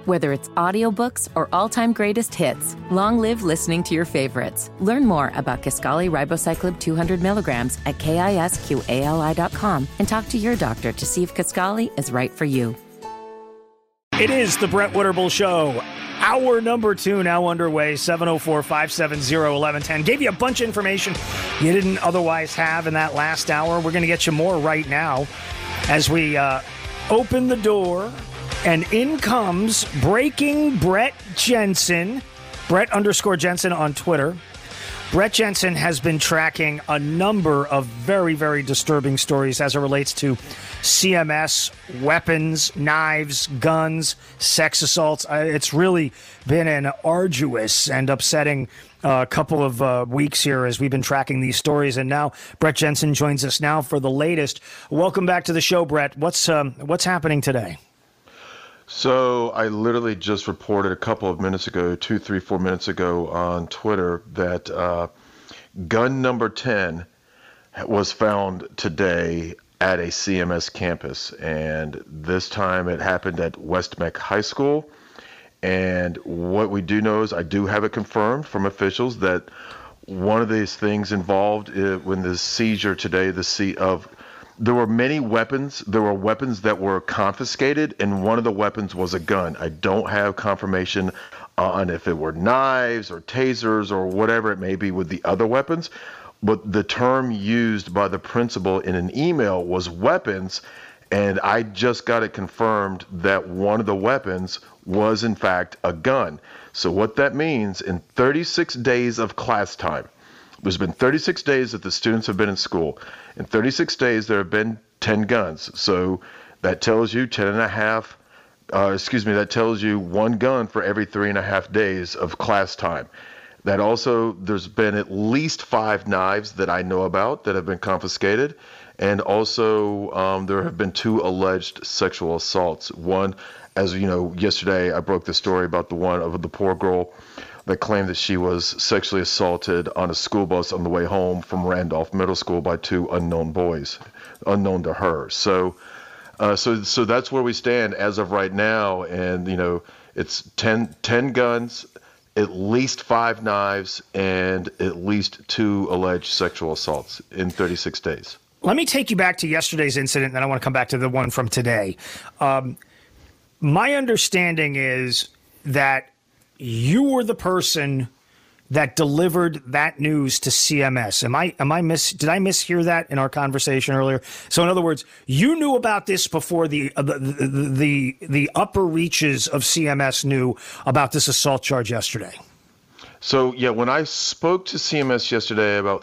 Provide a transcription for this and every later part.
Whether it's audiobooks or all-time greatest hits, long live listening to your favorites. Learn more about Kisqali Ribociclib 200 milligrams at KISQALI.com and talk to your doctor to see if Kisqali is right for you. It is the Brett Winterble Show. Hour number 2 now underway, 704-570-1110. Gave you a bunch of information you didn't otherwise have in that last hour. We're going to get you more right now as we open the door, and in comes breaking Brett Jensen, Brett_Jensen on Twitter. Brett Jensen has been tracking a number of very, very disturbing stories as it relates to CMS, weapons, knives, guns, sex assaults. It's really been an arduous and upsetting couple of weeks here as we've been tracking these stories. And now Brett Jensen joins us now for the latest. Welcome back to the show, Brett. What's happening today? So I literally just reported a couple of minutes ago, 2, 3, 4 minutes ago on Twitter that gun number 10 was found today at a CMS campus. And this time it happened at West Meck High School. And what we do know is I do have it confirmed from officials that one of these things involved when the seizure today, there were many weapons. There were weapons that were confiscated, and one of the weapons was a gun. I don't have confirmation on if it were knives or tasers or whatever it may be with the other weapons, but the term used by the principal in an email was weapons, and I just got it confirmed that one of the weapons was, in fact, a gun. So what that means, in 36 days of class time, there's been 36 days that the students have been in school. In 36 days, there have been 10 guns. So that tells you that tells you one gun for every 3.5 days of class time. That also, there's been at least 5 knives that I know about that have been confiscated. And also, there have been 2 alleged sexual assaults. One, as you know, yesterday I broke the story about the one of the poor girl that claimed that she was sexually assaulted on a school bus on the way home from Randolph Middle School by 2 unknown boys, unknown to her. So that's where we stand as of right now. And, you know, it's 10 guns, at least 5 knives, and at least 2 alleged sexual assaults in 36 days. Let me take you back to yesterday's incident, and then I want to come back to the one from today. My understanding is that you were the person that delivered that news to CMS. Did I mishear that in our conversation earlier? So in other words, you knew about this before the upper reaches of CMS knew about this assault charge yesterday. So yeah, when I spoke to CMS yesterday about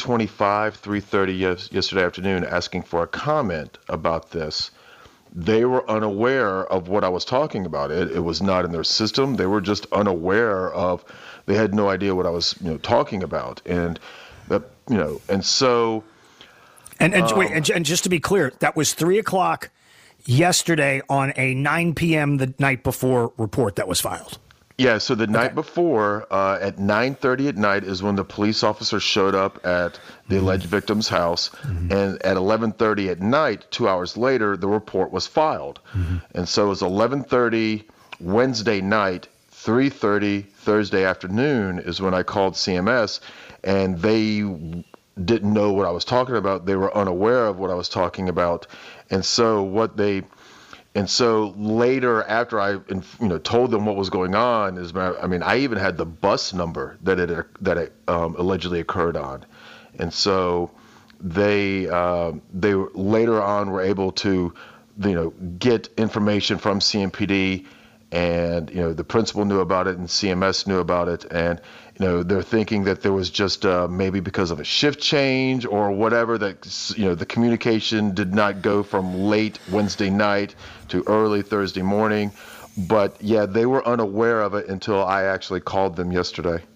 3:30 yesterday afternoon, asking for a comment about this, they were unaware of what I was talking about. It was not in their system. They were just unaware of. They had no idea what I was, talking about, and that, and so. And just to be clear, that was 3:00 yesterday on a 9 p.m. the night before report that was filed. Yeah, so the night before, at 9:30 at night, is when the police officer showed up at the alleged victim's house, and at 11:30 at night, 2 hours later, the report was filed. And so it was 11:30 Wednesday night, 3:30 Thursday afternoon is when I called CMS, and they didn't know what I was talking about. They were unaware of what I was talking about, and so later, after I, told them what was going on, I even had the bus number that it allegedly occurred on, and so they later on were able to, get information from CMPD, and the principal knew about it, and CMS knew about it, and they're thinking that there was just maybe because of a shift change or whatever, that the communication did not go from late Wednesday night to early Thursday morning. But yeah, they were unaware of it until I actually called them yesterday.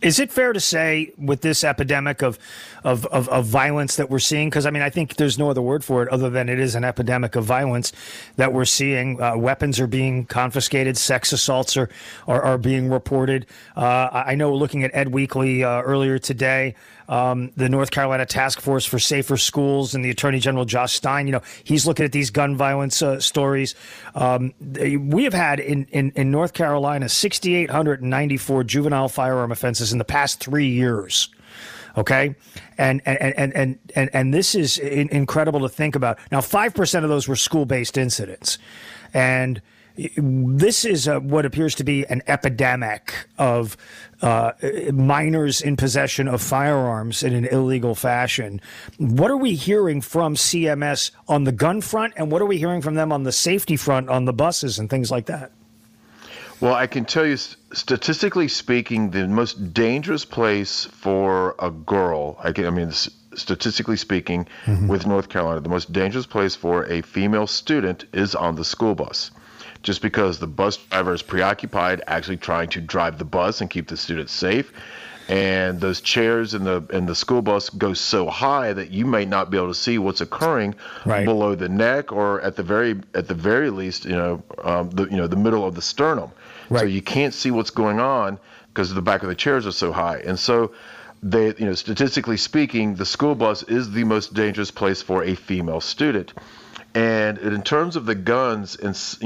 Is it fair to say with this epidemic of violence that we're seeing, because, I mean, I think there's no other word for it other than it is an epidemic of violence that we're seeing. Weapons are being confiscated. Sex assaults are being reported. I know looking at Ed Weekly earlier today, the North Carolina Task Force for Safer Schools and the Attorney General Josh Stein, he's looking at these gun violence stories. We have had in North Carolina 6,894 juvenile firearm offenses in the past 3 years. Okay. And this is incredible to think about. Now, 5% of those were school-based incidents. And this is what appears to be an epidemic of minors in possession of firearms in an illegal fashion. What are we hearing from CMS on the gun front, and what are we hearing from them on the safety front on the buses and things like that? Well, I can tell you, statistically speaking, the most dangerous place for a girl, statistically speaking, with North Carolina, the most dangerous place for a female student is on the school bus. Just because the bus driver is preoccupied actually trying to drive the bus and keep the students safe. And those chairs in the school bus go so high that you may not be able to see what's occurring below the neck, or at the very least, the middle of the sternum. Right. So you can't see what's going on because the back of the chairs are so high. And so statistically speaking, the school bus is the most dangerous place for a female student. And in terms of the guns,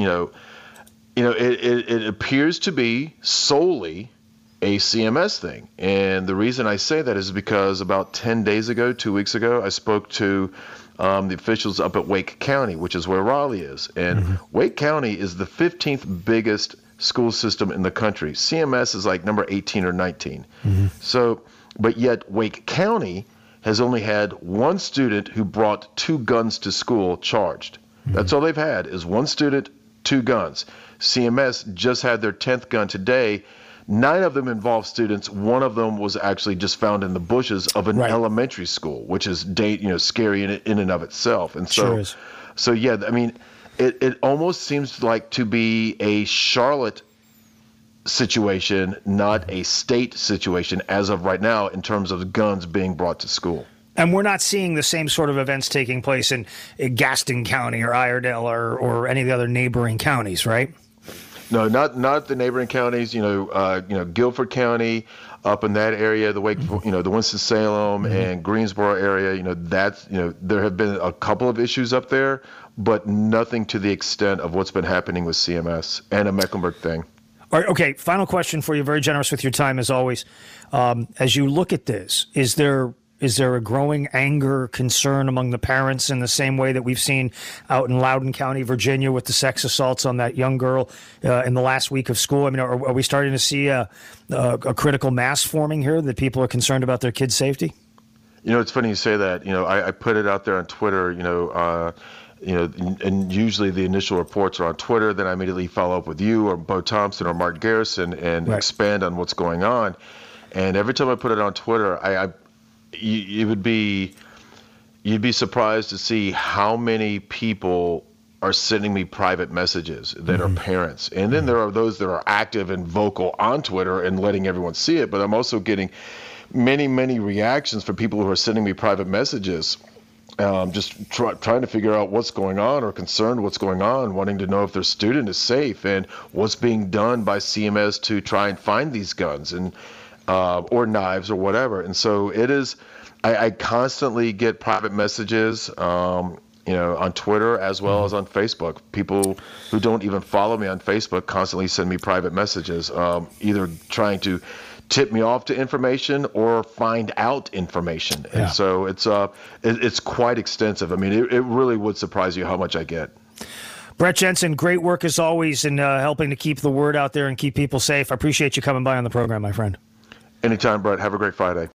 it appears to be solely a CMS thing. And the reason I say that is because about 10 days ago, 2 weeks ago, I spoke to the officials up at Wake County, which is where Raleigh is. And Wake County is the 15th biggest school system in the country. CMS is like number 18 or 19. So, but yet Wake County has only had one student who brought 2 guns to school charged. That's all they've had is one student, 2 guns. CMS just had their 10th gun today. 9 of them involved students. One of them was actually just found in the bushes of an elementary school, which is scary in and of itself. And so, yeah, I mean, it almost seems like to be a Charlotte situation, not a state situation as of right now in terms of guns being brought to school. And we're not seeing the same sort of events taking place in Gaston County or Iredell or any of the other neighboring counties, right? No, not the neighboring counties. Guilford County, up in that area, the Winston-Salem and Greensboro area. There have been a couple of issues up there, but nothing to the extent of what's been happening with CMS and a Mecklenburg thing. All right, okay, final question for you. Very generous with your time as always. As you look at this, is there a growing anger, concern among the parents in the same way that we've seen out in Loudoun County, Virginia, with the sex assaults on that young girl in the last week of school? I mean, are we starting to see a critical mass forming here that people are concerned about their kids' safety? It's funny you say that. I put it out there on Twitter, and usually the initial reports are on Twitter. Then I immediately follow up with you or Bo Thompson or Mark Garrison and expand on what's going on. And every time I put it on Twitter, you'd be surprised to see how many people are sending me private messages that are parents. And then there are those that are active and vocal on Twitter and letting everyone see it. But I'm also getting many, many reactions from people who are sending me private messages, just trying to figure out what's going on or concerned what's going on, wanting to know if their student is safe and what's being done by CMS to try and find these guns and or knives or whatever. And so it is, I constantly get private messages, on Twitter as well as on Facebook. People who don't even follow me on Facebook constantly send me private messages, either trying to tip me off to information or find out information. Yeah. And so it's quite extensive. I mean, it really would surprise you how much I get. Brett Jensen, great work as always in helping to keep the word out there and keep people safe. I appreciate you coming by on the program, my friend. Anytime, Brett. Have a great Friday.